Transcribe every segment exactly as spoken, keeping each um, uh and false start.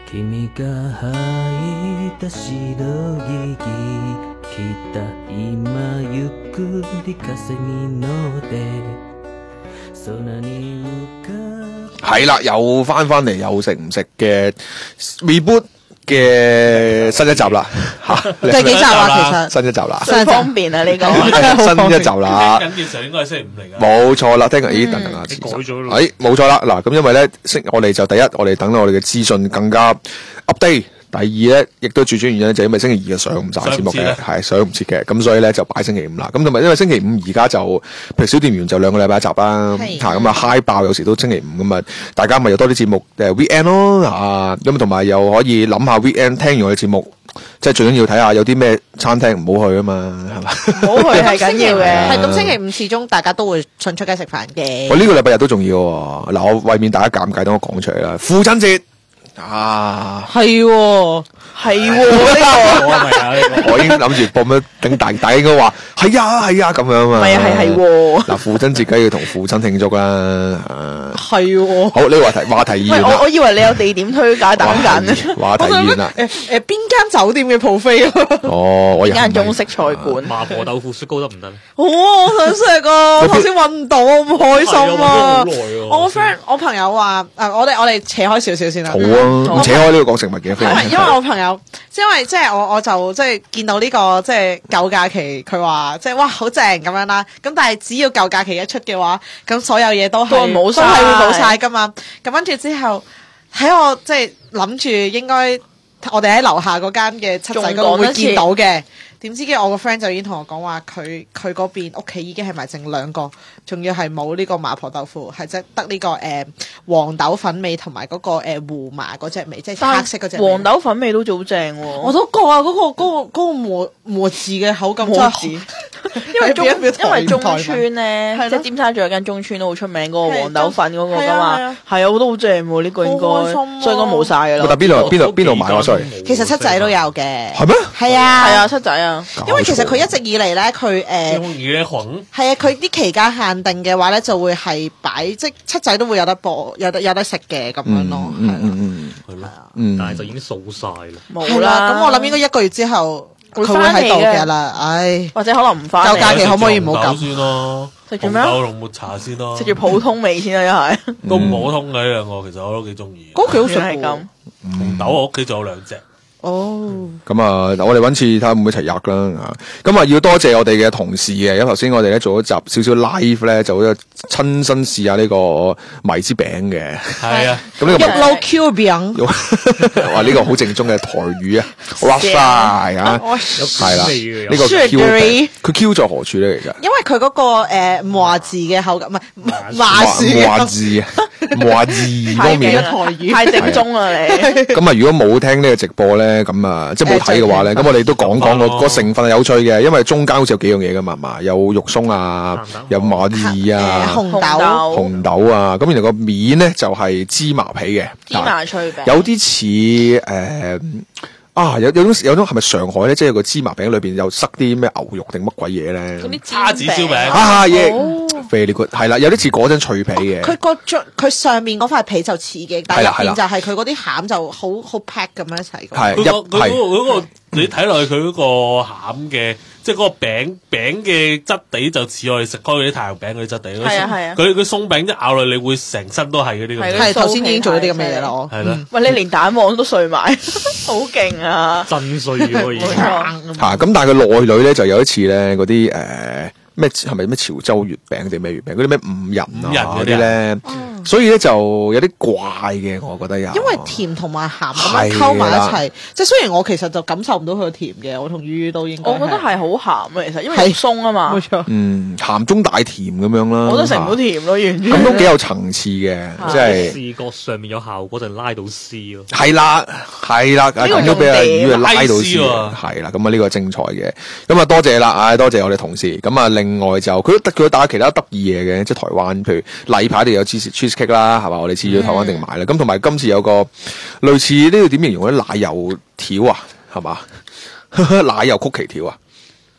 君が履いた白いきっと今ゆっくり風に乗って空に向か係啦，又翻翻嚟又食唔食嘅 reboot 嘅新一集啦，吓第幾集啊？其實新一集啦， 最方便啊！呢個新一集啦， 緊嘅時候應該係星期五嚟㗎。 冇錯啦。聽日咦，等等啊， 你改咗咯。 誒，冇錯啦。嗱，咁因為咧，我哋就第一，我哋等到我哋嘅資訊更加 update。第二咧，亦都最主要原因就係因為星期二嘅上唔晒節目嘅，係上唔切嘅，咁所以咧就擺星期五啦。咁同埋因為星期五而家就，譬如小店員就兩個禮拜一集啦，嚇咁啊 high 爆，有時都星期五咁啊，大家咪有多啲節目誒 weekend 咯啊，咁同埋又可以諗下 weekend 聽完我哋節目，即係最緊要睇下有啲咩餐廳唔好去啊嘛，係嘛？ 唔好去係緊要嘅， 係咁星期五始終大家都會迅出街食飯嘅。 我呢個禮拜日都重要喎，嗱我為免大家尷尬，等我講出嚟啦，父親節。啊， 係喎， 係喎，呢個我已經諗住播咩，等大大家應該話係啊係啊咁樣嘛。 係啊係係喎。 嗱，父親節梗要同父親慶祝啦。 係喎。 好，呢個話題話題議員啦。 我我以為你有地點推介等緊。 話題議員啦。 誒誒，邊間酒店嘅 buffet 啊？ 哦，我間中式菜館。 麻婆豆腐雪糕得唔得咧？ 好啊，我想食啊！我頭先搵唔到，我好開心啊！我個 friend，我朋友話誒，我哋我哋扯開少少先啦。 好啊。唔扯開呢個講食物嘅， 因為因為我朋友，因為即係我我就即係見到呢個即係舊假期，佢話即係哇好正咁樣啦。咁但係只要舊假期一出嘅話，咁所有嘢都係都冇晒， 都係會冇晒噶嘛。咁跟住之後喺我即係諗住應該我哋喺樓下嗰間嘅七仔嗰度會見到嘅。點知嘅我個 friend 就已經同我講話，佢佢嗰邊屋企已經係埋剩兩個，仲要係冇呢個麻婆豆腐，係即係得呢個誒黃豆粉味同埋嗰個誒胡麻嗰隻味，即係黑色嗰隻。 黃豆粉味都好正喎， 我都覺啊，嗰個嗰個嗰個磨磨字嘅口感真係， 因為中因為中村咧，即係尖沙咀有間中村都好出名嗰個黃豆粉嗰個噶嘛，係啊，我都好正喎呢個應該，所以應該冇晒噶啦。 但邊度邊度邊度買啊 ？sorry， 其實七仔都有嘅。 係咩？ 係啊， 係啊，七仔啊。 因為其實佢一直以嚟咧，佢誒係啊，佢啲期間限定嘅話咧，就會係擺即七仔都會有得播，有得有得食嘅咁樣咯，係啦， 係咯， 嗯， 但係就已經掃晒啦， 冇啦。咁我諗應該一個月之後佢會喺度嘅啦，唉， 或者可能唔翻。 舊假期可唔可以唔好咁先咯？ 食住咩？ 紅豆龍抹茶先咯， 食住普通味先啦，一係都普通嘅呢兩個，其實我都幾中意。 嗰幾好食喎， 紅豆我屋企仲有兩隻。 哦， 咁啊，我哋揾次睇下會唔會一齊吔啦。咁啊，要多謝我哋嘅同事嘅，因為頭先我哋咧做咗集少少 live 咧，就親身試下呢個米之餅嘅。 係啊， 咁呢個一撈 Q 餅， 哇！呢個好正宗嘅台語啊，哇晒啊，係啦，呢個 Q 餅，佢 Q 在何處咧？其實因為佢嗰個誒麻字嘅口感，唔係麻字麻字啊，麻字方面咧， 台語太正宗啦你。 咁啊，如果冇聽呢個直播咧，咁啊，即係冇睇嘅話咧，咁我哋都講講個個成分係有趣嘅，因為中間好似有幾樣嘢噶嘛，嘛有肉鬆啊，有馬耳啊， 紅豆、 紅豆啊，咁然後個面咧就係芝麻皮嘅， 芝麻脆餅， 有啲似誒啊，有有種有種係咪上海咧，即係個芝麻餅裏邊又塞啲咩牛肉定乜鬼嘢咧？ 嗰啲叉子燒餅啊嘢，very good，係啦，有啲似嗰陣脆皮嘅。 佢個佢上面嗰塊皮就似嘅，但係入邊就係佢嗰啲餡就好好 pack 咁樣一齊。 係佢個佢嗰個嗰個你睇落去佢嗰個餡嘅，即係嗰個餅餅嘅質地就似我哋食開嗰啲太陽餅嗰啲質地。 係啊係啊。 佢佢鬆餅一咬落，你會成身都係嗰啲咁嘅。 係頭先已經做咗啲咁嘅嘢啦，我係啦。 喂，你連蛋黃都碎埋，好勁啊！ 真碎嘅已經。 嚇咁，但係佢內裏咧就有一次咧嗰啲誒。咩係咪咩潮州月餅定咩月餅？嗰啲咩五仁啊嗰啲咧，所以咧就有啲怪嘅，我覺得有。 因為甜同埋鹹咁樣溝埋一齊，即係雖然我其實就感受唔到佢甜嘅，我同於都應該。 我覺得係好鹹啊，其實因為係鬆啊嘛。 冇錯。 嗯，鹹中帶甜咁樣啦。 我都食唔到甜咯，完全。 咁都幾有層次嘅，即係。 視覺上面有效果就拉到絲咯。 係啦，係啦，咁都俾阿魚拉到絲喎。係啦，咁啊呢個精彩嘅，咁啊多謝啦，唉多謝我哋同事，咁啊另外就佢都佢都打其他得意嘢嘅，即係台灣，譬如例牌哋有 cheese cheese cake 啦，係嘛？我哋次咗台灣定買啦。咁同埋今次有個類似呢個點形容咧？奶油條啊，係嘛？奶油曲奇條啊， 都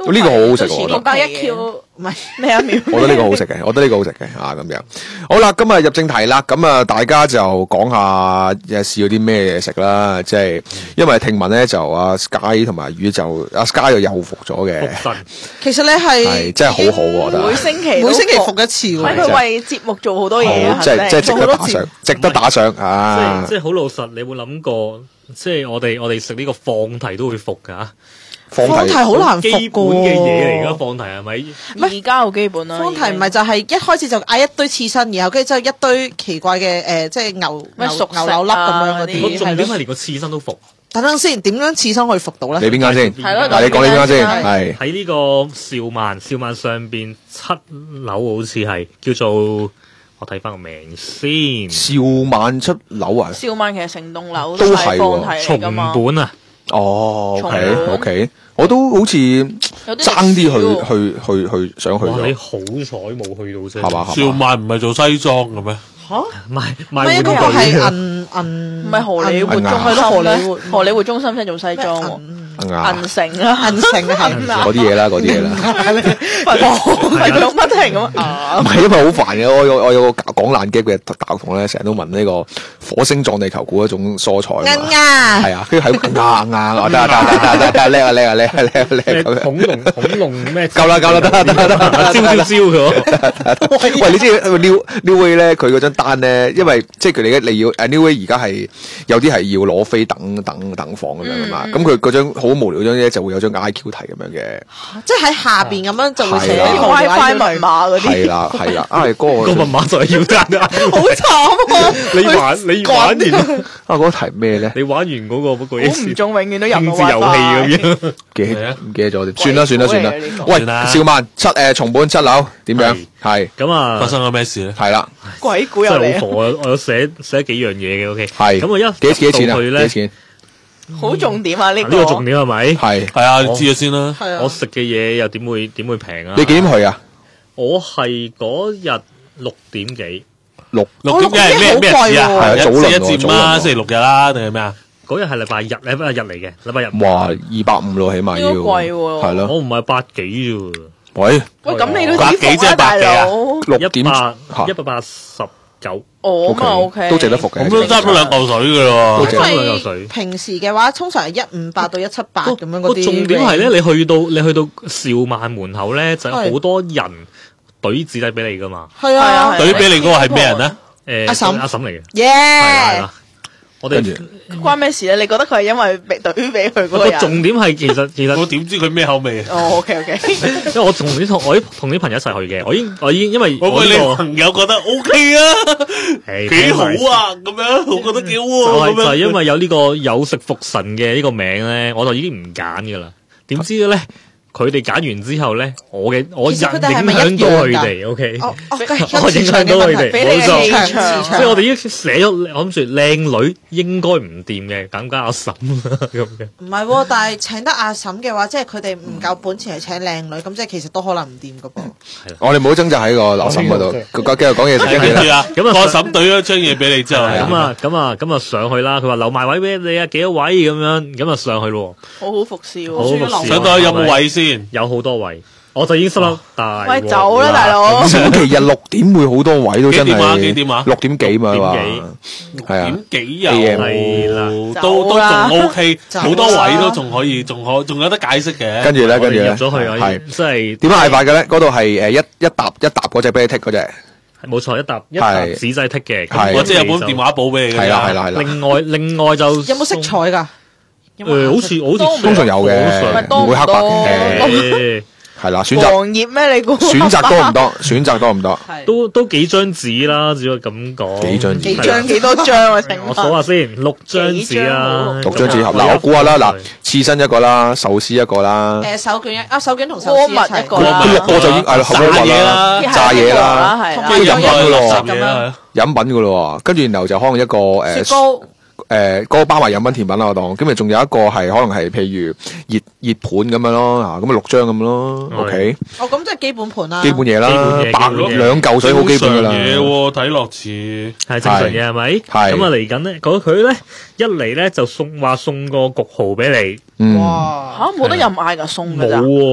咁呢個好好食，我覺得。 百一 Q 唔係咩一秒？ 我覺得呢個好食嘅，我覺得呢個好食嘅啊咁樣。好啦，今日入正題啦，咁啊大家就講下誒試咗啲咩嘢食啦，即係因為聽聞咧就阿 Sky 同埋魚就阿 Sky 又又復咗嘅。 其實你係真係好好，我覺得。 每星期每星期復一次喎。 佢為節目做好多嘢啊， 即係即係值得打賞，值得打賞啊！ 即係好老實，你有冇諗過？即係我哋我哋食呢個放題都會復㗎。 放題好難復基本嘅嘢嚟㗎，放題係咪？ 而家好基本啦。 放題唔係就係一開始就嗌一堆刺身，然後跟住之後一堆奇怪嘅誒，即係牛咩熟牛柳粒咁樣嗰啲。 個重點係連個刺身都復。 等等先，點樣刺身可以復到咧？ 你邊間先？ 係咯， 嗱，你講呢間先，係喺呢個兆萬，兆萬上邊七樓好似係叫做，我睇翻個名先。 兆萬七樓啊？ 兆萬其實成棟樓都係放題嚟㗎嘛。 松本啊！ 哦，OK OK，我都好似爭啲去去去去想去咗。 你好彩冇去到啫， 係嘛？ 兆萬唔係做西裝嘅咩？ 嚇， 賣唔係嗰個係銀銀， 唔係荷里活中係咯，荷里活荷里活中心先做西裝喎。銀城啊， 銀城係嗰啲嘢啦，嗰啲嘢啦。 係做乜停咁啊？ 唔係因為好煩嘅，我有我有個講爛 gag 嘅大學同咧，成日都問呢個火星撞地球估一種蔬菜啊嘛。 啱係啊，跟住喺度啱啱，得得得得得叻啊叻啊叻啊叻啊叻咁樣。 恐龍恐龍咩？ 夠啦夠啦，得得得得， 招招招佢。 喂，你知 New New Way 咧，佢嗰張單咧，因為即係佢哋你要誒 New Way 而家係有啲係要攞飛等等等房咁樣噶嘛，咁佢嗰張好無聊張咧就會有張 I Q 題咁樣嘅， 即係喺下邊咁樣就會寫係啲 WiFi 密碼嗰啲。 係啦係啦，啊嗰個個密碼就係要單啊！ 好慘啊！ 你玩你玩完啊嗰個題咩咧？ 你玩完嗰個不過估唔中，永遠都入唔政治遊戲咁樣。 記唔記得咗添？算啦算啦算啦鬼故嚟嘅呢。 喂， 算啦兆萬七誒松本七樓點樣？係咁啊， 發生咗咩事咧？ 係啦， 鬼故又嚟啊！ 真係好火啊！我有寫寫幾樣嘢嘅，OK。 係咁我一幾多幾多錢啊？ 去咧， 幾多錢？ 好重點啊！呢呢個重點係咪？ 係係啊，你知咗先啦。 係啊， 我食嘅嘢又點會點會平啊？ 你幾點去啊？ 我係嗰日六點幾， 六六點幾係咩咩日子啊？ 係啊早輪喎一至五啦，星期六日啦，定係咩啊？ 嗰日係禮拜日，禮拜日嚟嘅，禮拜日。 哇，二百五咯，起碼要呢個貴喎係咯。 我唔係百幾啫喂， 喂，咁你都百幾啫知服啊，大百幾啊佬。 喎， 六點一百嚇一百八十九。 我咁啊 OK， 都值得服嘅。 咁都差唔多兩嚿水嘅咯喎。 都值得兩嚿因水為平時嘅話，通常係一五八到一七八咁樣嗰啲。 個重點係咧，你去到你去到兆萬門口咧，就有好多人懟紙仔俾你噶嘛。 係啊， 對俾你嗰個係咩人咧？ 誒， 阿嬸阿嬸嚟嘅， 耶！ 係啦係啦。我哋跟住關咩事咧？你覺得佢係因為俾隊俾佢嗰個個人？ 重點係其實其實我點知佢咩口味啊？ 哦，OK OK， 因為我同啲同我啲同啲朋友一齊去嘅，我已經我已經因為我喂你我呢個朋友覺得 O K 啊， 誒幾好啊，咁樣我覺得幾好就啊，咁樣係就係因為有呢個有食服神嘅呢個名咧，我就已經唔揀噶啦。點知咧，佢哋揀完之後咧，我嘅我影其實佢哋係咪響到佢一樣㗎哋，OK。 哦哦， 我影響到佢哋俾你嘅氣場， 磁場所以我哋已經寫咗，我諗住靚女應該唔掂嘅，咁加阿嬸啦咁嘅。 唔係喎，但係請得阿嬸嘅話，即係佢哋唔夠本錢係請靚女，咁即係其實都可能唔掂噶噃。 我哋唔好掙扎喺個阿嬸嗰度，佢繼續講嘢食跟住咧。 跟住啊， 咁啊個嬸懟咗張嘢俾你之後， 咁啊，咁啊，咁啊上去啦！佢話留埋位俾你啊，幾多位咁樣，咁啊上去咯。 好好服侍好喎。 服侍上到去有冇位先？ 有好多位，我就已經心諗大鑊。 喂，走啦，大佬！ 星期日六點會好多位都真幾點啊係幾點啊六點幾嘛話六點係啊點幾又 A M 係啦都都走啦仲 O K， 走啦好多位都仲可以，仲可仲有得解釋嘅。 跟住咧， 我哋跟住咧入咗去啊， 係即係點樣嗌法嘅咧？嗰度係誒一一沓一沓嗰只俾你剔嗰只， 冇錯，一沓一沓係紙仔剔嘅。 係我即係有本就電話簿俾你嘅。 係啦係啦係啦， 另外另外就有冇色彩㗎？ 誒，好似好似通常有嘅好多唔唔會黑白多嘅， 誒係啦，選擇黃頁咩？你估？ 選擇多唔多？選擇多唔多？ 係都都幾張紙啦，只可以咁講。 幾張紙幾係啦張幾多張啊？請我數問下先，六張紙啦， 六張紙盒嗱，我估下啦，嗱，刺身一個啦，壽司一個啦， 誒手卷一啊手卷同壽司鍋物一齊一個啦佢六個就已經係後炸嘢啦， 啦， 炸嘢啦， 係啦跟住飲飲品㗎咯垃圾嘢啦。 飲品噶咯，跟住然後就可能一個誒雪糕。 誒嗰個包埋飲品甜品啦，我當，跟住仲有一個係可能係譬如熱熱盤咁樣咯，啊咁啊六張咁咯係 ，OK， 哦，咁即係基本盤啦。 基本嘢啦基本嘢， 百基本嘢兩嚿水好基本噶啦， 嘢喎，睇落似係正常嘅係咪？ 係咁啊嚟緊咧，嗰佢咧一嚟咧就送話送個焗蠔俾你， 嗯， 哇！ 嚇冇得任嗌㗎，送㗎冇咋？ 喎，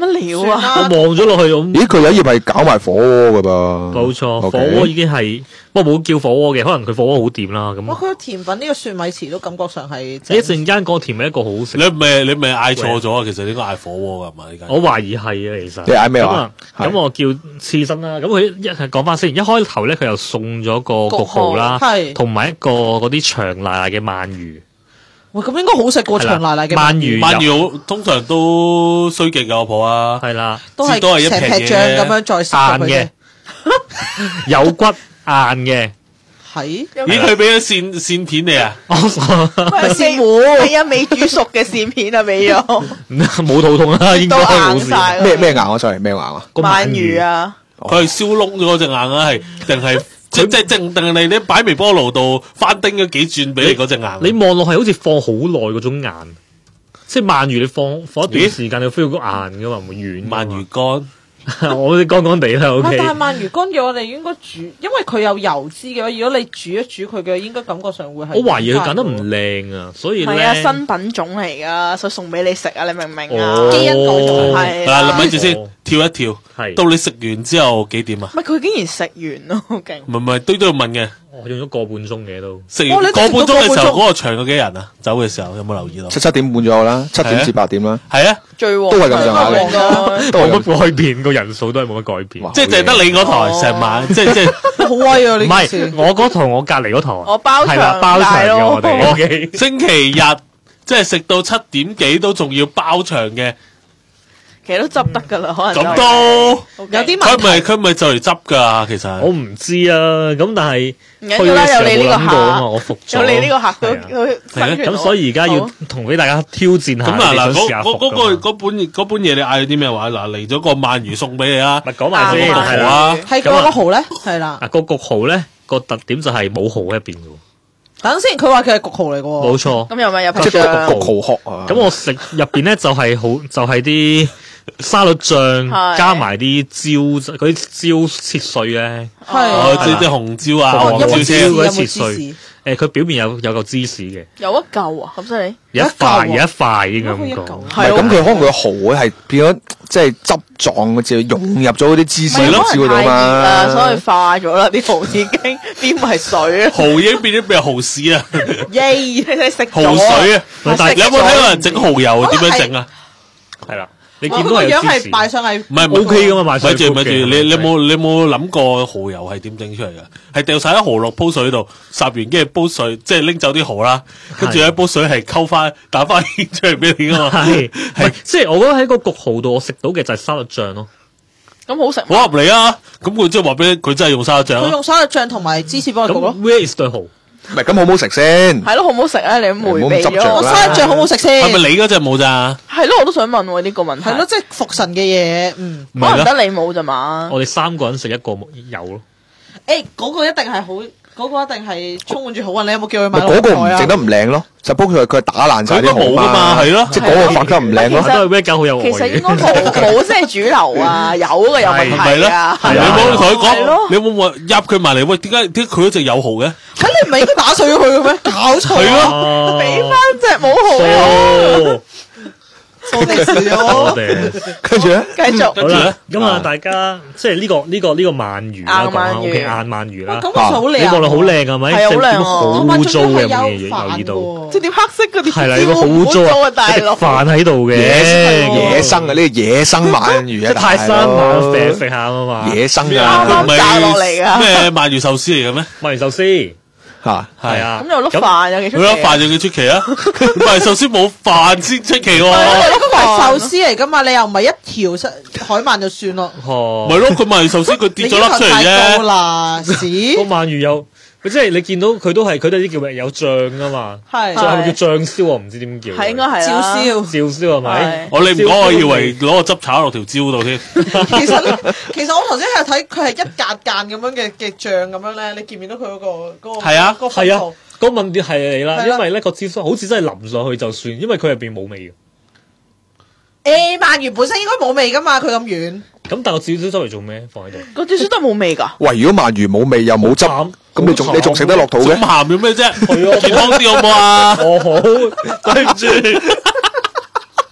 乜料啊？ 我望咗落去咁， 咦，佢有一頁係搞埋火鍋噶噃。 冇錯， OK 火鍋已經係，不過冇叫火鍋嘅，可能佢火鍋好掂啦。咁哇！佢個甜品呢個蒜米糍都感覺上係， 你一陣間講甜係一個好好食。 你咪你咪嗌錯咗啊！其實應該嗌火鍋噶嘛？呢間我懷疑係啊，其實你嗌咩話咁啊？咁我叫刺身啦。咁佢一係講翻先，一開頭咧佢又送咗個焗蠔啦， 係同埋一個嗰啲長奶奶嘅鰻魚。 喂，咁應該好食過長奶奶嘅鰻魚。 鰻魚通常都衰極嘅，我婆啊， 係啦， 都係都係一成撇劈醬咁樣再塞硬嘅，有骨硬嘅。 係咦，佢俾咗線線片你啊？ 咪鱔糊係啊，未煮熟嘅鱔片啊，俾咗冇肚痛啦，應該都冇事。 硬晒。 咩咩硬啊？sorry，咩硬啊？ 個鰻魚啊， 佢係燒燶咗嗰隻硬啊，係定係即即即定係你擺微波爐度翻叮咗幾轉俾你嗰隻硬？ 你望落係好似放好耐嗰種硬，即係鰻魚你放放一段時間，你 feel 到硬噶嘛，唔會軟。 鰻魚乾。 我哋乾乾地啦，O K。 但係鰻魚乾嘅我哋應該煮，因為佢有油脂嘅話，如果你煮一煮佢嘅，應該感覺上會係。 我懷疑佢揀得唔靚啊，所以係啊， 咧新品種嚟噶，所以送俾你食啊，你明唔明啊？ 哦基因改造係嗱， 啦咪住先，跳一跳， 係到你食完之後幾點啊？ 唔係佢竟然食完咯，好勁！ 唔係唔係，堆都要問嘅。 我用咗個半鐘嘅都。 食哦你完個半鐘嘅時候， 食到個半鐘嗰個場有幾人啊？走嘅時候有冇留意到？ 七七點半左右啦，七點至八點啦， 係啊， 最旺都係咁上下嘅應該都係咁冇乜改變，個人數都係冇乜改變。 哇即係淨係得你嗰台成晚，即係即係好威啊！ 唔呢件事係，我嗰台我隔離嗰台， 我包場係啦，包場大咯嘅我哋。O K。 星期日即係食到七點幾都仲要包場嘅， 其實都執得噶啦，可能咁就都有啲佢問題。 咪佢咪就嚟執㗎，其實我唔知啊，咁但係唔緊要啦，有你呢個冇諗過啊嘛， 客， 我服咗。 有你呢個客都係啊都生存到咁所以而家要好同俾大家挑戰下， 咁嗱嗱， 你想試下嗰嗰嗰服㗎嘛個嗰本嗰本嘢你嗌咗啲咩話？嗱，嚟咗個鰻魚送俾你啊！ 咪講埋先， 啊係啦。 啊， 係嗰個蠔咧，係啦。 啊，個焗蠔咧個特點就係冇蠔喺入邊嘅喎， 等先，佢話佢係焗蠔嚟嘅喎。 冇錯。 咁又咪有即係拍醬焗蠔殼啊。 咁我食入邊咧就係好就係啲沙律醬係加埋啲椒嗰啲椒切碎咧， 係哦，即係啲係啦紅椒啊， 哦有冇芝士？ 黃椒切有冇嗰啲切芝碎士？ 誒佢表面有有嚿芝士嘅， 有一嚿啊，咁犀利， 有一有一嚿喎塊有一塊應該咁講有一嚿。 唔係咁，佢可能佢蠔會係變咗即係汁狀嘅，就融入咗嗰啲芝士係咯椒嗰度太熱啦，所以嘛。 化咗啦，啲蠔已經變埋水啊， 蠔已經變咗變蠔屎啊， 耶！你食咗蠔水啊！ 但係你有冇睇過人整蠔油點樣整啊？ 係啦，你佢見到個樣係係有芝士， 擺上係唔係 O K 噶嘛，買咪住咪住，你你有冇？ 冇你有冇諗過蠔油係點整出嚟㗎？係掉晒啲蠔落煲水度，霎完跟住煲水，即係拎走啲蠔啦，跟住喺煲水係溝翻打翻芡出嚟俾你㗎嘛。 係係即係我覺得喺個焗蠔度我食到嘅就係沙律醬咯。 咁好食， 好合理啊！咁佢即係話俾你，佢真係用沙律醬啊。 佢用沙律醬同埋芝士幫佢焗咯咁。where is 對蠔？ 唔係咁好唔好食先？ 係咯，好唔好食啊？你咁迴避唔好咁執着咗， 我啦沙律醬好唔好食先？ 係咪你嗰隻冇咋？ 係咯，我都想問喎呢個問題， 係咯，即係福神嘅嘢，嗯。 唔係咯， 可能得你冇咋嘛？ 我哋三個人食一個有咯。 誒，嗰個一定係好，嗰個一定係充滿住好運。你有冇叫佢買咪嗰個唔六合彩啊整得唔靚咯，就不過佢佢係打爛晒啲佢應該冇蠔㗎嘛係咯即係嗰個發得唔靚咯其實。 都係 red 狗好有愛其實應該嘅。 冇冇先係主流啊，有嘅有問係咪咧？ 題啊， 你係啊冇同佢係咯講，你有冇話入佢埋嚟？喂，點解點解佢嗰隻有蠔嘅？ 嚇你唔係應該打碎咗佢嘅咩？搞錯係啊！ 咯， 俾翻隻冇蠔哦， 我哋試咗。 我哋跟住咧， 繼續好啦跟住咧， 咁啊，大家即係呢個呢個呢個鰻魚啦，講下硬鰻魚 OK 硬鰻魚啦感。覺上好靚啊。 你望落好靚係咪？ 係啊好靚啊點好我污糟嘅，有有冇嘢留意到？ 飯即係點黑色嗰啲係啦，有個好污糟啊， 啊，一滴大佬。 飯喺度嘅， 野生啊，呢個野生鰻魚啊， 即係泰山大佬鰻肥食下啊嘛。 野生咩啊？ 啊佢唔係炸落嚟㗎咩鰻魚壽司嚟嘅咩？ 鰻魚壽司嚇。 係啊， 咁有碌飯有幾出奇啊？ 佢粒飯有幾出奇啊？鰻魚壽司冇飯先出奇喎。 嗰個係壽司嚟噶嘛？你又唔係一條西海鰻就算咯。 哦咪咯，佢鰻魚壽司佢跌咗粒出嚟你要求太高啫。 啦， 個屎鰻魚有，佢即係你見到佢都係佢都係啲叫咩有醬噶嘛， 係仲係咪叫醬燒啊？唔知點叫。 係應該係照啦。 燒。 照燒係咪？ 我你唔講，我以為攞個汁炒落條蕉度添。 其實咧，其實我頭先係睇佢係一格格咁樣嘅嘅醬咁樣咧，你見唔見到佢嗰個嗰個係啊嗰個分係啊佈， 個問題係你啦， 係啦因為咧個招酥好似真係淋上去就算，因為佢入邊冇味嘅。 誒鰻魚本身應該冇味噶嘛，佢咁軟。 咁但係個照燒周嚟做咩？放喺度。 個照燒都冇味㗎。 喂，如果鰻魚冇味又冇汁， 好慘咁你仲好慘你仲食得落肚咁嘅？ 鹹有咩啫？ 係啊健康啲好唔好啊？ 哦好，對唔住。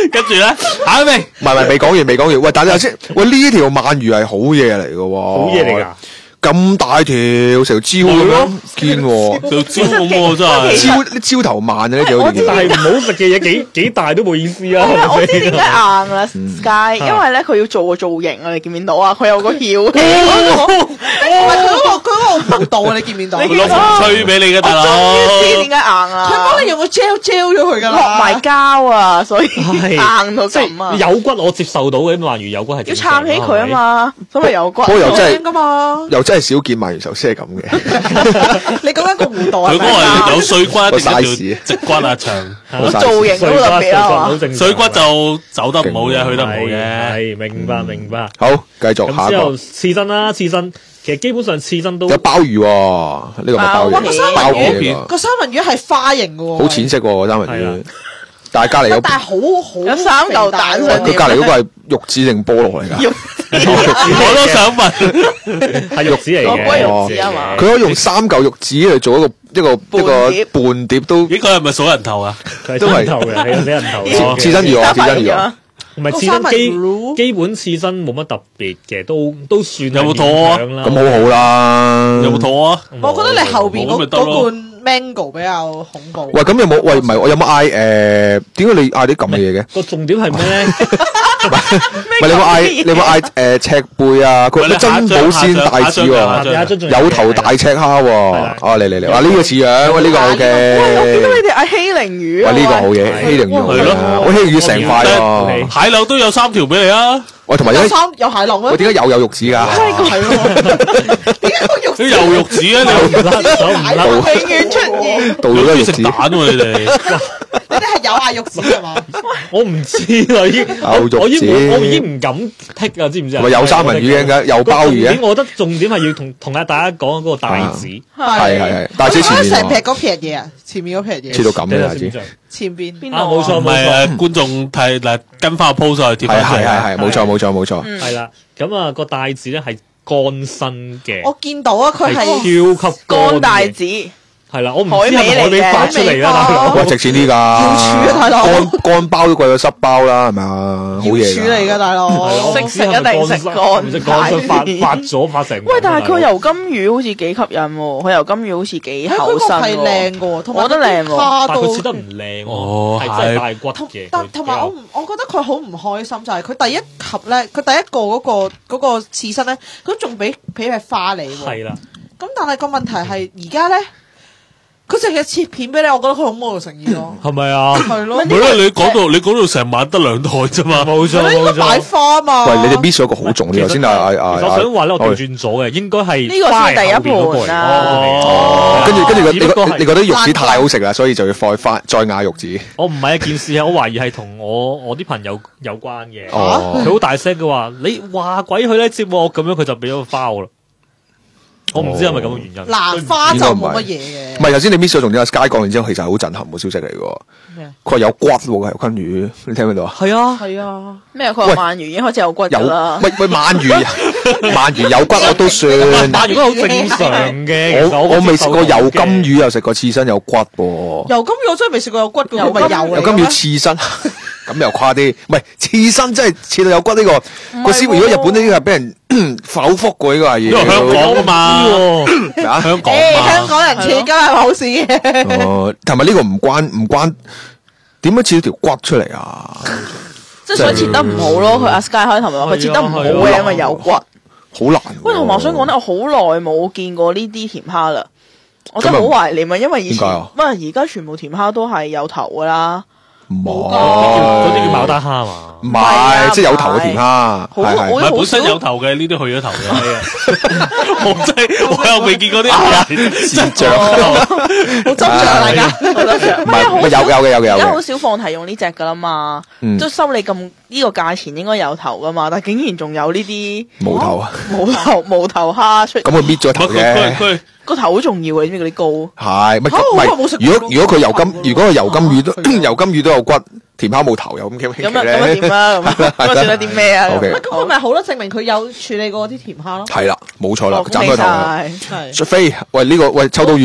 跟住咧，下一味唔係唔係，未講完未講完。喂，等陣先。喂，呢條鰻魚係好嘢嚟嘅喎， 好嘢嚟㗎。 咁大條成條蕉咁樣堅喎， 就蕉咁喎真係。 蕉蕉頭鰻啊呢條好似。 但係唔好食嘅嘢幾幾大都冇意思啊！ 我知點解硬啦 Sky，因為咧佢要做個造型啊，你見唔見到啊？佢有個翹。 佢嗰個佢嗰個弧度啊，你見唔見到？ 佢攞風吹俾你嘅大佬。 終於知點解硬啊！ 佢幫你用個 gel gel 咗佢㗎啦， 落埋膠啊，所以硬到咁啊！ 有骨我接受到嘅，鰻魚有骨係要撐起佢啊嘛，咁咪有骨。 不過又真係㗎嘛， 又真係少見鰻魚壽司係咁嘅。 你講緊個弧度啊？ 佢嗰個係有碎骨定係直骨啊長？ 個造型都特別啊嘛。 水骨就走得唔好啫，去得唔好啫。 係明白明白。 好，繼續下一個咁之後。刺身啦，刺身其實基本上刺身都有鮑魚喎，呢個咪鮑魚， 哇個三鮑文魚魚呢個三文魚係花形嘅喎， 個好淺色喎三文魚係啊， 但係隔離有但係好好有三嚿蛋上佢隔離嗰個係玉子定菠蘿嚟㗎？ 我都想問， 係肉子嚟嘅， 個龜肉子啊嘛佢可以用三嚿玉子嚟做一個一個一個半碟都呢個係咪數人頭啊？ 佢係都係死人頭嘅，係死人頭刺嘅。 刺身魚啊，刺身魚啊， 唔係刺個三文身基魚基本刺身冇乜特別嘅，都都算有冇肚啊啦。 咁好好啦。 有冇肚啊？ 我覺得你後邊嗰冇咪得咯嗰罐 mango 比較恐怖。 喂，咁有冇？喂，唔係我有冇嗌誒？點解你嗌啲咁嘅嘢嘅？ 個重點係咩咧？ 唔係你有冇嗌？你有冇嗌誒赤貝啊？佢喂你珍寶鮮帶子下一張下一張喎，有頭大赤蝦喎。啊嚟嚟嚟，哇呢個似樣，喂呢個好喂，我見到嘅。 你哋嗌欺凌魚啊！ 喂呢個好嘢，欺凌魚好嘢啊！我欺凌魚成塊喎。 蟹柳都有三條俾你啊！ 喂，同埋有有三有蟹龍喂咩？ 點解有有肉子㗎？ 係喎，點解個肉啲油肉子啊，你手唔甩， 永遠出現。 到咗都係肉子食蛋。喎你哋。 你哋係有嗌肉子係嘛？ 我唔知啦，已經有肉子我我已經我已經唔敢剔啊，知唔知啊？ 咪有三文魚嘅，有鮑魚個重點嘅， 我覺得重點係要同同阿大家講嗰個帶子， 係係係，但係最前我覺得成面喎， 劈嗰撇嘢啊，前面嗰撇嘢， 切到咁嘅大子， 前邊邊啊冇錯唔係誒，觀眾睇嗱跟翻個 post 上去貼係翻出嚟。 係係係，冇錯冇錯冇錯。 係啦。咁啊個帶子咧係乾身嘅， 我見到啊，佢係係超級乾帶嘅， 子， 係啦，我唔知海味係咪海味嚟嘅發出嚟啦，大海味佬哇，值錢啲㗎， 要處啊大佬乾乾包都貴過濕包啦，係咪啊？好瑤嘢㗎柱嚟㗎，大佬。 識食一定食乾唔食乾身發發咗發成。 喂，但係佢油金魚好似幾吸引喎，佢油金魚好似幾佢嗰個厚身係靚嘅喎，同埋我覺得靚喎蝦到。 但係佢切得唔靚喎， 哦係真係大骨同嘅。 但同埋我唔，我覺得佢好唔開心，就係佢第一盒咧，佢第一個嗰個嗰個刺身咧，佢仲俾俾塊花你喎。 係啦， 咁但係個問題係而家咧，佢淨係切片俾你，我覺得佢好冇誠意咯。 係咪啊？ 係咯， 唔係啦，你講到你講到成晚得兩台啫嘛。 冇錯佢應該冇擺錯。 花啊嘛。 喂，你哋 miss 咗一個好重要，頭先啊啊啊！ 我想話咧，我調轉咗嘅，應該係呢個先係第一盤啊哦跟住跟住你只不過係覺你覺得肉子太好食啦，所以就要再翻再嗌肉子。 我唔係一件事，係我懷疑係同我我啲朋友有關嘅。 哦佢好大聲嘅話，你話鬼佢咧節目咁樣，佢就俾咗個花我啦。我唔知係咪咁嘅原因。 蘭花就冇乜嘢嘅。 唔係頭先你 miss 咗重點，Sky 講完之後，其實係好震撼嘅消息嚟嘅喎。 咩啊？ 佢話有骨喎，個油吞魚，你聽唔聽到啊？ 係啊， 係啊， 咩？佢話鰻魚已經開始有骨有㗎啦。 喂喂鰻魚，鰻魚有骨我都算。 但係如果好正常嘅，其實我我未食過油金魚。 魚，又食過刺身有骨喎。 油金魚我真係未食過有骨嘅， 油咪油嚟油金魚刺身，咁又誇啲。唔係刺身真係刺到有骨呢個個師傅。如果日本呢啲係俾人否復過呢個係因為香港啊嘛， 嘢啊。 香港誒，香嘛。 港人切梗係好事嘅。 哦，同埋呢個唔關唔關，點樣切到條骨出嚟啊？ 即係所以切得唔好咯。佢阿 Sky 開頭咪話佢切得唔好嘅，因為有骨。 好難喎。 喂，同埋我想講咧，我好耐冇見過呢啲甜蝦啦。我真係好懷念啊，因為以前點解啊因為而家全部甜蝦都係有頭噶啦。 唔冇係嗰啲叫牡丹蝦嘛。 唔係啊係，即係有頭嘅甜蝦， 好係係唔係本身我好少有頭嘅，呢啲去咗頭嘅。係啊，我真係我又未見過啲人智障。 好執着大家。 好多隻唔係，喂有有嘅有嘅有而家好嘅。 少放題用呢只噶啦嘛， 嗯都收你咁呢個價錢應該有頭噶嘛，但係竟然仲有呢啲冇頭啊！ 冇頭冇頭蝦出， 咁佢搣咗頭佢佢嘅。 佢個頭好重要嘅，你知唔知嗰啲膏？ 係咪？ 嚇唔我冇食過。 係如果如果佢油金，如果佢油金魚都油金魚都有骨，甜蝦冇頭有咁嘅咁啊咁啊點啊？咁啊咁啊算得啲咩啊 OK 咁佢咪好咯？證明佢有處理過啲甜蝦咯。 係啦，冇錯啦， 哦恭喜斬咗頭啦。 晒係。 除非喂呢個喂秋刀魚啊，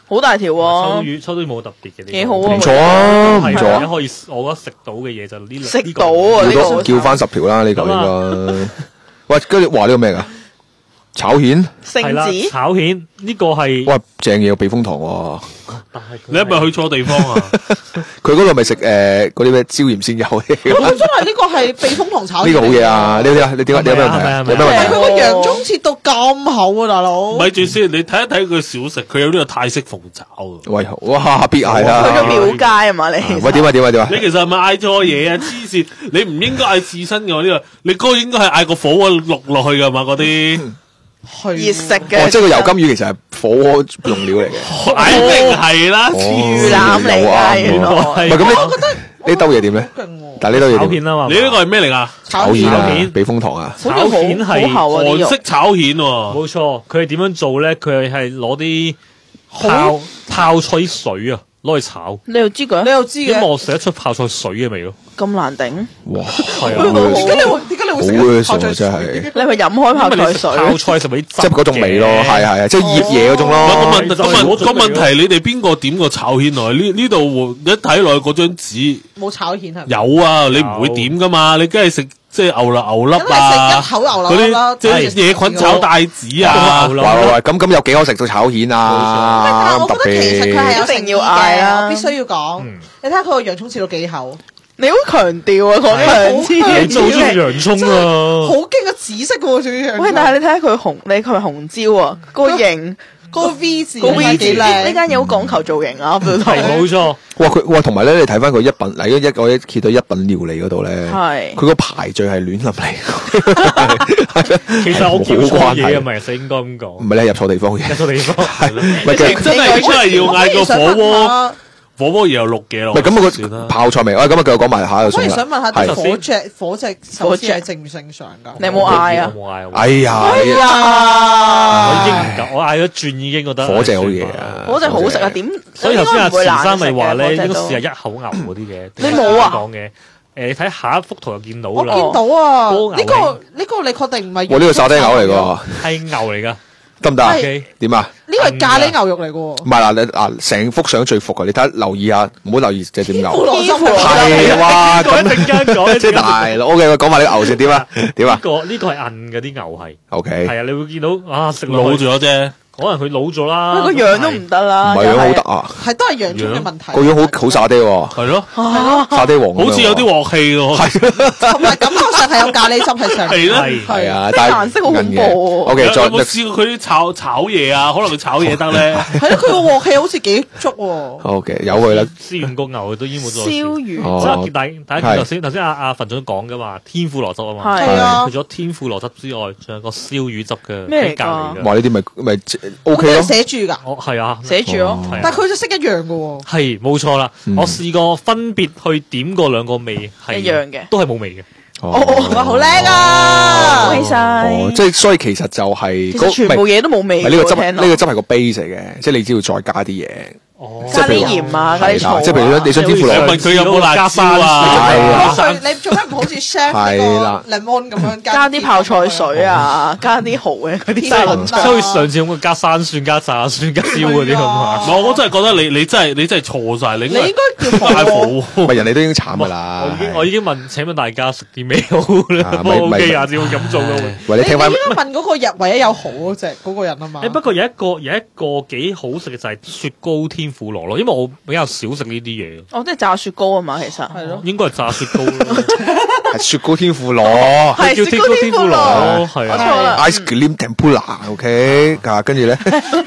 好大條喎。 秋魚秋刀魚冇特別嘅， 幾好啊唔錯啊，唔係錯啊， 可以，我覺得食到嘅嘢就呢兩食到啊呢個叫翻十條啦，呢個應該。喂，跟住話呢個咩噶？炒蜆， 係啦聖子炒蜆呢個係， 哇，正嘢，避風塘喎。 但係佢你係咪去錯地方啊？ 佢嗰度咪食誒嗰啲咩椒鹽鮮魷嘅？ 我真係呢個係避風塘炒。 呢個好嘢啊！你點啊？你點啊？你有咩問題啊？有咩問題？ 佢個洋葱切到咁厚啊，大佬。 咪住先，你睇一睇佢小食，佢有呢個泰式鳳爪啊！ 喂，哇，必嗌去啦！ 咗廟街啊嘛你？ 喂，點啊？點啊？點啊？ 你其實係咪嗌錯嘢啊？黐線！你唔應該嗌刺身嘅喎呢個，你嗰個應該係嗌個火鍋淥落去㗎嘛嗰啲。 熱食哦， 嘅， 即係個油金魚其實係火鍋用料嚟嘅。 肯定係啦， 哦魚腩嚟㗎，原來唔係咁呢？呢兜嘢點咧？但係呢兜嘢點？ 炒蜆啊嘛， 你呢個係咩嚟㗎？ 炒蜆啊炒蜆， 避風塘啊！ 炒蜆係好厚啊啲肉韓式炒蜆喎。 冇錯，佢係點樣做咧？佢係攞啲泡泡菜水啊，攞去炒。 你又知佢你又知因為嘅。 我食得出泡菜水嘅味咯。 咁難頂， 哇， 係好啊， 點解你會點解你好會食嘅泡菜真係， 你係咪飲開泡因為你食菜水？ 泡菜就俾汁即係嗰種味咯，係係係，即係醃嘢嗰種個咯。 問題個就係嗰問個種味咯問題，你哋邊個點個炒蜆落去？呢呢度一睇落去嗰張紙冇炒蜆係咪？ 有啊，你唔會點噶嘛？你梗係食即係牛粒牛粒梗係食啊， 一口牛嗰柳啦， 啲即係野菌炒帶子啊啊， 喂喂喂，咁咁有幾可食到炒蜆但啊？咁特係我覺得其實佢係有別。 誠意一定要嗌嘅， 啦我必須要講。你睇下佢個洋葱切到幾厚， 你好強調啊，講兩次。 你做中意洋葱啊好！驚啊！紫色嘅喎，仲要洋葱。 喂，但係你睇下佢紅，你佢係紅椒啊，個型個 V 字個 V 字， 幾呢靚。 間嘢好講求造型啊， 係冇錯， 哇佢哇，同埋咧，你睇翻佢一品嗱，一一我一揭到一品料理嗰度咧， 係佢個排序係亂咁嚟。 其實我叫冇關係錯嘢啊，咪實應該咁講唔。係你入錯地方嘅， 一個地方係咯， 唔係嘅。 真係真係要嗌個火鍋， 鍋。 火鍋又有六嘅咯。 唔係咁， 算啦個泡菜味。喂，咁啊，繼續講埋下就我反而算啦。 想問下係啲火隻火隻手指係正唔正常㗎？ 你有冇嗌啊？ 我冇嗌， 哎呀， 哎呀！ 我已經唔夠，我嗌咗轉已經覺得火隻好嘢啊！ 嗰隻好食啊，點？ 所以頭先阿慈生咪話咧，應該應該試下一口牛嗰啲嘅。 你冇啊講嘅，誒，你睇下一幅圖就見到啦， 我見到啊！ 波牛呢個呢個你確定唔係？ 我呢個沙爹牛嚟㗎， 係牛嚟噶。 得唔得啊？ 係點啊？ 呢個係咖喱牛肉嚟㗎喎。 唔係嗱，你嗱成幅相最伏嘅，你睇下留意下，唔好留意隻點牛。 羅心係哇， 講一咁陣間講， 即係大佬。OK，我講埋呢個牛先點啊？點啊呢個呢個係韌嘅啲牛係， ？OK， 係啊，你會見到啊食老落去， 咗啫。 可能佢老咗啦， 個樣都唔得啦， 唔係樣好得啊， 係都係洋葱嘅問題。 個樣好好沙爹喎， 係咯， 沙爹王咁樣喎。 好似有啲鑊氣喎。 同埋感覺上係有咖喱汁喺上面。 係啦係係啊， 即係但係顏色好恐怖喎 O K， 有有冇再試過佢啲炒炒嘢啊？可能佢炒嘢得咧。 係咯，佢個鑊氣好似幾足喎。 O K，由佢啦。 試完個牛都已經冇咗。 燒魚哦即係大大家見頭先頭先阿阿馮總講噶嘛，天婦羅汁啊嘛， 係係啊除咗天婦羅汁之外，仲有個燒魚汁嘅咩嚟㗎喺隔離嘅。 哇，呢啲咪咪 O 咁 K 咯。 樣寫住㗎， 哦，係啊， 寫住咯。 係啊但係佢就色一樣㗎喎。 係冇錯啦。 嗯我試過分別去點過兩個味係一樣嘅都係冇味嘅。 哇，好叻啊！ 恭喜晒哦，即係所以其實就係其實全部嘢都冇味嘅。 唔係呢個汁， 聽落呢個汁係個 base 嚟嘅，即係你只要再加啲嘢。 哦， 咖喱鹽啊，咖喱醋啊。 即係譬如你想天婦你羅問佢有冇辣椒啊？ 係啊佢你做咩唔好似 chef 係啦呢個 lemon 咁樣加啲泡菜水啊，加啲蠔嘅嗰啲天沙律倫即係好似上次咁嘅加山蒜、加炸蒜、加燒嗰啲咁啊。 唔係，我真係覺得你你真係你真係錯晒，你你應該叫嗌火火唔係人哋都已經慘噶啦。 我已經我已經問，請問大家食啲咩好咧？ 啊咪我 OK 咪啊，只會咁做咯。 喂，你聽翻你應該問嗰個日唯一有好嗰只嗰個人啊嘛。 誒不過有一個有一個幾好食嘅就係雪糕天婦羅咯，因為我比較少食呢啲嘢， 哦，即係炸雪糕啊嘛，其實係咯， 應該係炸雪糕咯， 係雪糕天婦羅叫係雪糕天婦羅， 係我錯啊。 啦。 ，ice cream tempura，OK，啊，跟住咧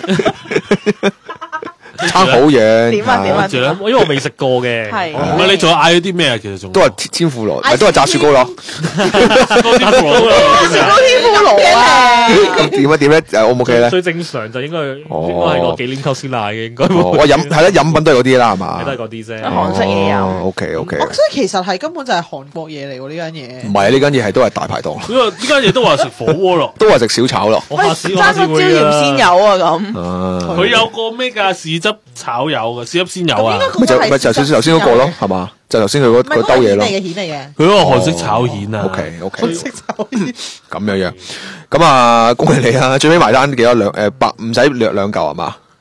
差好遠。 點啊點啊跟住咧， 因為我未食過嘅， 係唔係你仲有嗌咗啲咩啊？其實仲都係天天婦羅，咪都係炸雪糕咯。 炸天婦羅都有雪糕天婦羅啊！ 咁點啊點咧？誒，O 唔 OK 咧？ 最正常就應該哦應該係個忌廉溝鮮奶嘅，應該哦冇， 我飲係啦，飲品都係嗰啲啦，係嘛？ 都係嗰啲啫。 韓式嘢飲哦，OK OK， 我所以其實係根本就係韓國嘢嚟喎呢間嘢。 唔係呢間嘢係都係大排檔， 呢個呢間嘢都話食火鍋咯。 都係食小炒咯。 我下次我爭個椒下次會鹽鮮啊。 油啊咁。 啊， 佢有個咩㗎？豉汁炒油嘅，豉汁鮮油啊！ 咪就咪就頭先頭先嗰個咯，係嘛？就頭先佢嗰唔係嗰個嗰兜嘢咯。 蜆嚟嘅蜆嚟嘅。 佢嗰個韓式炒蜆啊。 OK OK， 食炒蜆咁樣樣。咁啊，恭喜你啊！最尾埋單幾多兩誒百唔使兩兩嚿係嘛？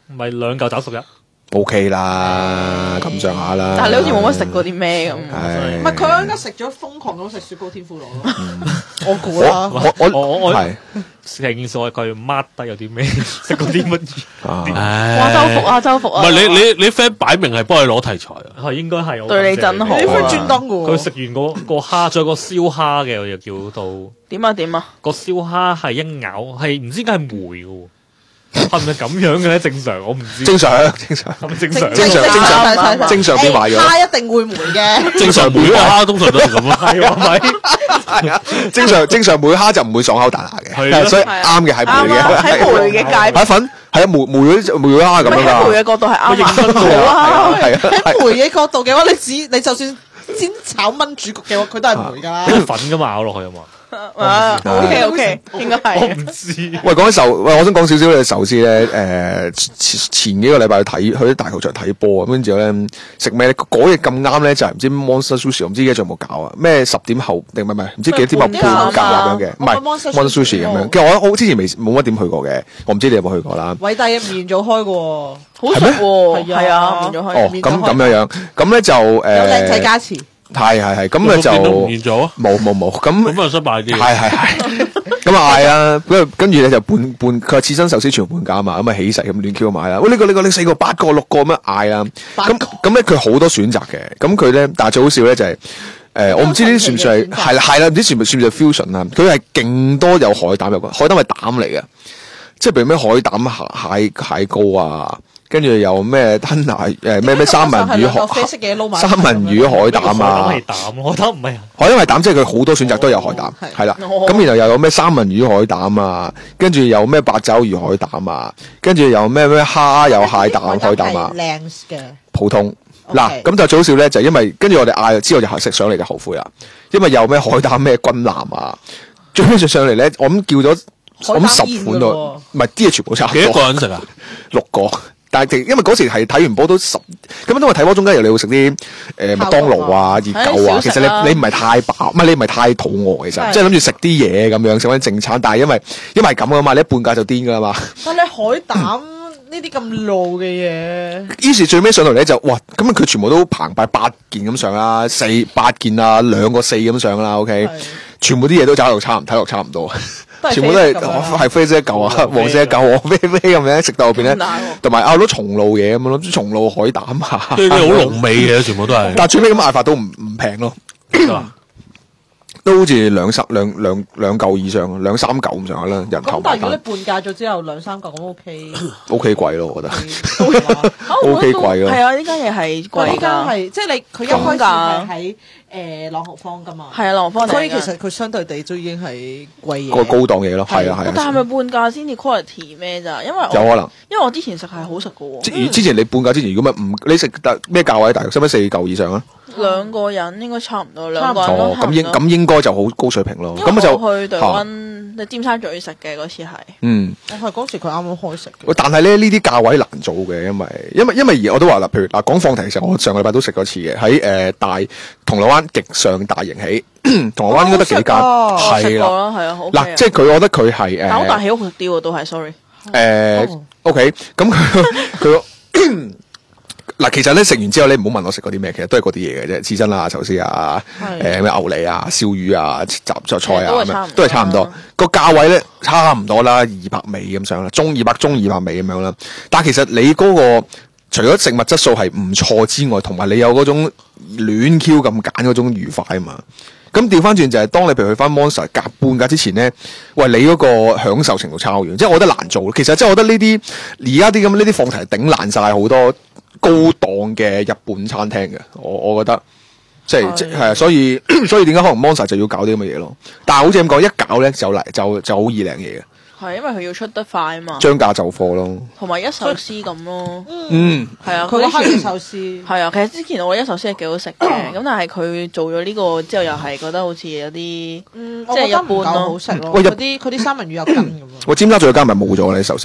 咪兩嚿找熟一。 O K 啦，咁上下啦。 但係你好似冇乜食過啲咩咁。 唔係佢應該食咗瘋狂咁食雪糕天婦羅咯。我估啦。 我我我我係成件事佢 mark 低有啲咩食過啲乜嘢？ 哇！周服啊，周服啊。 唔係你你你 friend 擺明係幫你攞題材啊？ 係應該係我對你真好。 你 friend 專登嘅喎。 佢食完個個蝦，仲有個燒蝦嘅，我又叫到點啊點啊！ 個燒蝦係一咬係唔知點解係梅嘅喎。係咪咁樣嘅咧？正常我唔知。 正常，正常， 係咪正常？ 正常，正常，正常變壞咗。 蝦一定會霉嘅。 正常梅蝦通常都係咁啊， 係咪？ 係啊，正常正常梅蝦就唔會爽口彈牙嘅，所以啱嘅係梅嘅。 喺梅嘅界。 海粉係啊，梅梅嗰梅蝦咁樣㗎。 喺梅嘅角度係啱係啊，係啊。 喺梅嘅角度嘅話，你只你就算煎炒炆煮焗嘅話，佢都係梅㗎啦。 粉㗎嘛，咬落去啊嘛。 啊 ，OK OK，應該係。 我唔知。 喂，講起壽，喂，我想講少少嘅壽司咧。誒，前前幾個禮拜去睇，去啲大球場睇波，跟住之後咧食咩咧？嗰日咁啱咧就係唔知 Monster Sushi，唔知而家仲有冇搞啊？咩十點後定唔係唔係？唔知幾點後半價咁樣嘅，唔係 Monster Sushi 咁樣。其實我我之前未冇乜點去過嘅，我唔知你有冇去過啦。 偉大嘅面早開嘅喎， 好食喎，係啊，面早開。 哦，咁咁樣樣，咁咧就誒有靚仔加持。 係係係，咁咧就冇冇冇，咁咁啊失敗啲。 係係係，咁啊嗌啦，跟跟住咧就半半，佢話刺身壽司全半價嘛，咁啊起勢咁亂 Q 買啦。喂，呢個呢個呢四個八個六個咁樣嗌啦，咁咁咧佢好多選擇嘅，咁佢咧但係最好笑咧就係誒，我唔知呢啲算唔算係係啦係啦，唔知算唔算唔算 fusion 啊？佢係勁多有海膽有個海膽係膽嚟嘅，即係譬如咩海膽蟹蟹蟹膏啊。跟住又咩吞拿誒咩咩三文魚海三文魚海膽啊， 係膽，我覺得唔係。 海膽係膽，即係佢好多選擇都有海膽，係啦。咁然後又有咩三文魚海膽啊，跟住有咩八爪魚海膽啊，跟住又咩咩蝦有蟹膽海膽啊， 靚嘅普通。嗱，咁就最好笑咧，就因為跟住我哋嗌之後就食上嚟就後悔啦，因為有咩海膽咩軍艦啊，最尾上嚟咧，我諗叫咗我諗十款咯，唔係啲嘢全部差唔多。 幾多個人食啊？ 六個。但係因為嗰時係睇完波都十，咁因為睇波中間又你會食啲誒麥當勞啊、熱狗啊，其實你你唔係太飽，唔係你唔係太肚餓，其實即係諗住食啲嘢咁樣食翻正餐，但係因為因為係咁噶嘛，你一半價就癲噶啦嘛。 但係你海膽呢啲咁露嘅嘢， 於是最尾上到嚟咧就哇，咁佢全部都澎湃八件咁上啦，四八件啊，兩個四咁上啦 ，OK， 全部啲嘢都睇落差唔睇落差唔多。全部都係係啡色一嚿啊，黃色一嚿，黃啡啡咁樣食到後邊咧，同埋拗到松露嘢咁樣咯，松露海膽啊， 啲啲好濃味嘅，全部都係。 但係最尾咁嗌法都唔唔平咯，都好似兩三兩兩兩嚿以上，兩三嚿咁上下啦，人頭。 咁但係如果你半價咗之後兩三嚿咁 OK。OK 貴咯，我覺得。OK 貴咯。 係啊，呢間嘢係貴㗎。 呢間係即係你佢一開始係喺誒朗豪坊㗎嘛。係啊，朗豪坊。所以其實佢相對地都已經係貴嘢。 個高檔嘢咯，係啊係啊。 但係咪半價先至 quality 咩咋？因為有可能。 因為我之前食係好食㗎喎。 之之前你半價之前，如果咪唔你食得咩價位？大約使唔使四嚿以上啊？ 兩個人應該差唔多，兩個人哦，咁應咁應該就好高水平咯。咁就去對溫，你尖沙咀食嘅嗰次係。 嗯， 我係嗰時佢啱啱開食嘅。但係咧呢啲價位難做嘅，因為因為因為而我都話啦，譬如嗱講放題，其實我上個禮拜都食過一次嘅，喺誒大銅鑼灣極上大型喜，銅鑼灣應該得幾間，係啦， 係啊， 嗱，即係佢，我覺得佢係誒， 但好大喜好食啲喎，都係，sorry。 誒，OK，咁佢佢。嗱，其實咧食完之後咧，唔好問我食過啲咩，其實都係嗰啲嘢嘅啫，刺身啊、壽司啊、誒咩牛脷啊、燒魚啊、雜雜菜啊，都係差唔多。個價位咧差唔多啦，二百尾咁上啦，中二百中二百尾咁樣啦。但係其實你嗰個除咗食物質素係唔錯之外，同埋你有嗰種亂 Q 咁揀嗰種愉快啊嘛。咁調翻轉就係當你譬如去翻 Monster 夾半價之前咧，喂，你嗰個享受程度差好遠，即係我覺得難做。其實即係我覺得呢啲而家啲咁呢啲放題頂爛晒好多高檔嘅日本餐廳嘅，我我覺得即係即係，所以所以點解可能 Monster 就要搞啲咁嘅嘢咯？但係好似咁講，一搞咧就嚟就就好易領嘢嘅。 係因為佢要出得快啊嘛， 將價就貨咯， 同埋一壽司咁咯。 嗯， 係啊， 佢個黑魚壽司係啊，其實之前我一壽司係幾好食嘅，咁但係佢做咗呢個之後，又係覺得好似有啲即係一般咯， 好食咯。喂，有啲佢啲三文魚有筋咁啊。 我尖沙咀有間咪冇咗咧壽司。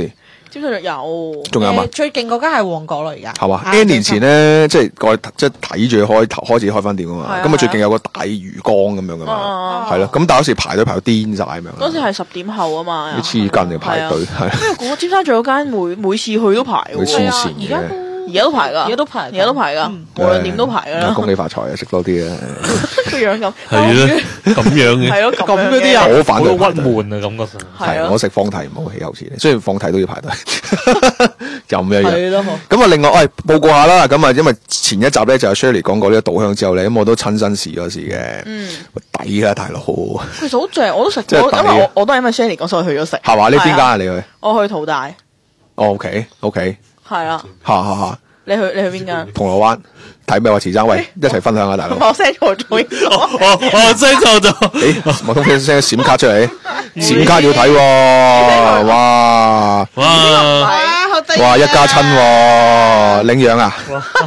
尖沙咀有， 仲有嘛？ 最勁嗰間係旺角咯，而家係嘛？N 年前咧，即係我即係睇住開頭開始開翻店啊嘛。咁啊，最近有個大魚缸咁樣噶嘛，係咯。咁但係嗰時排隊排到癲晒咁樣。 嗰時係十點後啊嘛， 黐筋嘅排隊係。 因為嗰尖沙咀嗰間每每次去都排喎， 黐線嘅。 而家都排噶， 而家都排， 而家都排噶，無論點都排噶啦。 恭喜發財啊！食多啲啊！ 個樣咁係咯，咁樣嘅係咯，咁嗰啲啊， 我反對鬱悶啊，感覺上係我食放題唔好起口錢，雖然放題都要排隊，又咁樣樣。 係咯， 咁啊，另外喂報告下啦。咁啊，因為前一集咧就阿 Shirley 講過呢個稻香之後咧，咁我都親身試咗試嘅。嗯，抵啦，大佬。 其實好正，我都食過，因為我我都係因為 Shirley 講所以去咗食。 係嘛？你邊間啊？你去？ 我去淘大。 哦 ，OK，OK。 係啊。 嚇嚇嚇！ 你去你去邊間？ 銅鑼灣睇咩話？慈生喂，一齊分享下大佬。 我 send 錯咗， 我我 send 錯咗。 誒，莫通 send 個閃卡出嚟，閃卡要睇喎。哇哇哇！一家親喎，領養啊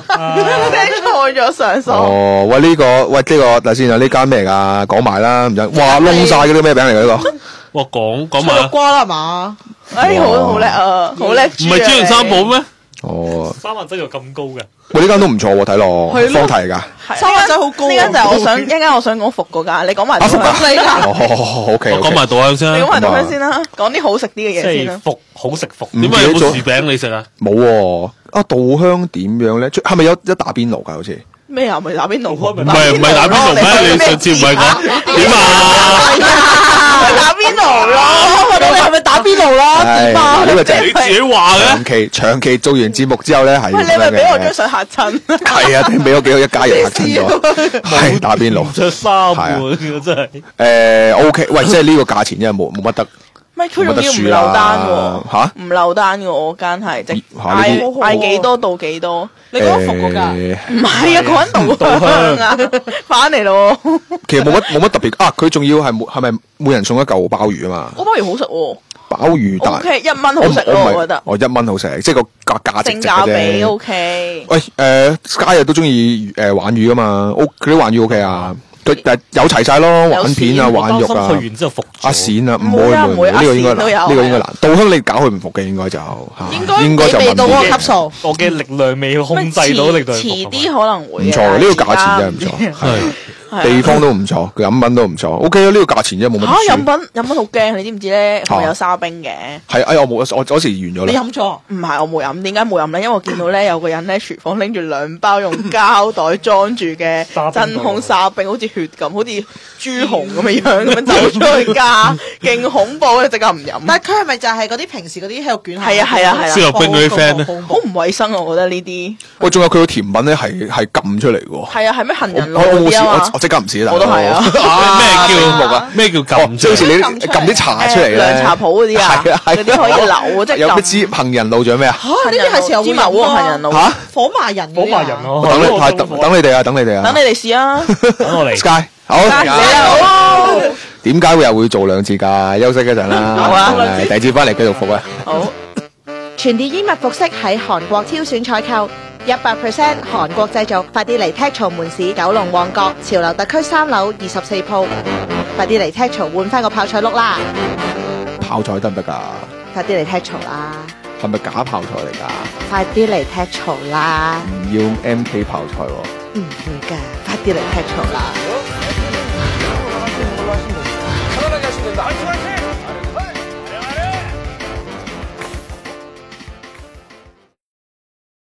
？send 錯咗上數。 哦，喂呢個喂呢個等先啊，呢間咩嚟㗎？講埋啦，唔使。哇，窿晒嗰啲咩餅嚟㗎呢個？ 哇，講講埋。 瓜啦係嘛？ 哎，好好叻啊，好叻！ 唔係珠龍三寶咩？ 哦， 三萬真有咁高嘅？ 喂，呢間都唔錯喎，睇落方題㗎。 三萬真好高。呢間就係我想一間我想講福嗰間，你講埋。福你間。 哦，OK。 講埋稻香先啦。 你講埋稻香先啦，講啲好食啲嘅嘢先啦。 福好食福。 點解有冇薯餅你食啊？ 冇喎。啊，稻香點樣咧？係咪有一打邊爐㗎？好似。 咩啊？唔係打邊爐，唔係唔係打邊爐咩？你上次唔係講點啊？ 打邊爐咯，我哋係咪打邊爐啦？點啊？ 呢個就係你自己話嘅。 長期長期做完節目之後咧，係喂，你咪俾我張相嚇親。 係啊，俾我幾個一家人嚇親咗。係打邊爐， 着衫喎，真係。 誒 OK，喂，即係呢個價錢真係冇冇乜得。 唔係佢仲要唔漏單喎，嚇唔漏單嘅我間係即嗌嗌幾多到幾多？ 你講服嗰間？ 唔係啊，講緊稻香啊，翻嚟咯。 其實冇乜冇乜特別啊！佢仲要係係咪每人送一嚿鮑魚啊嘛？ 個鮑魚好食喎， 鮑魚但 O K 一蚊好食咯，我覺得。 哦，一蚊好食，即係個價價值性價比 O K。 喂，誒，Sky 日都中意誒玩魚噶嘛？O 佢啲玩魚 O K 啊？佢誒有齊晒咯，玩片啊，玩肉啊， 去完之後服阿閃啊，唔會唔會，呢個應該難，呢個應該難。稻香你搞佢唔服嘅應該就嚇，應該就未到嗰個級數。 我嘅力量未控制到力量。 遲啲可能會。 唔錯，呢個價錢真係唔錯，係地方都唔錯，佢飲品都唔錯，O K 啊，呢個價錢真係冇乜。 嚇飲品飲品好驚，你知唔知咧？係咪有沙冰嘅？ 係，哎我冇，我嗰時完咗啦。 你飲咗？ 唔係我冇飲，點解冇飲咧？因為我見到咧有個人咧廚房拎住兩包用膠袋裝住嘅真空沙冰，好似血咁，好似豬紅咁嘅樣咁樣走出去加，勁恐怖咧！即刻唔飲。 但係佢係咪就係嗰啲平時嗰啲喺度捲下？ 係啊係啊係啊！ 燒肉冰嗰啲 friend 咧， 好唔衞生啊！我覺得呢啲。 喂，仲有佢個甜品咧，係係撳出嚟嘅喎。 係啊，係咩杏仁露我嗰啲啊嘛？ 我即刻唔試啦。 我都係啊。 咩叫咩叫撳？ 即係好似你撳啲茶出嚟咧， 涼茶鋪嗰啲啊，嗰啲可以流，即係有咩支杏仁露仲有咩啊？ 嚇！呢啲係時候會芝麻鍋杏仁露嚇， 火麻仁， 火麻仁咯。 等你等等你哋啊，等你哋啊。 等你哋試啊！ 等我嚟。 Sky 好， 你好。 點解會又會做兩次㗎？休息一陣啦。 好啊， 第二次翻嚟繼續服啊。 好。 全電衣物服飾喺韓國挑選採購，一百 percent 韓國製造，快啲嚟 Techco 門市九龍旺角潮流特區三樓二十四鋪，快啲嚟 Techco 換翻個泡菜碌啦！ 泡菜得唔得㗎？ 快啲嚟 Techco 啦！ 係咪假泡菜嚟㗎？ 快啲嚟 Techco 啦！ 唔要 M K 泡菜喎。 唔會㗎，快啲嚟 Techco 啦！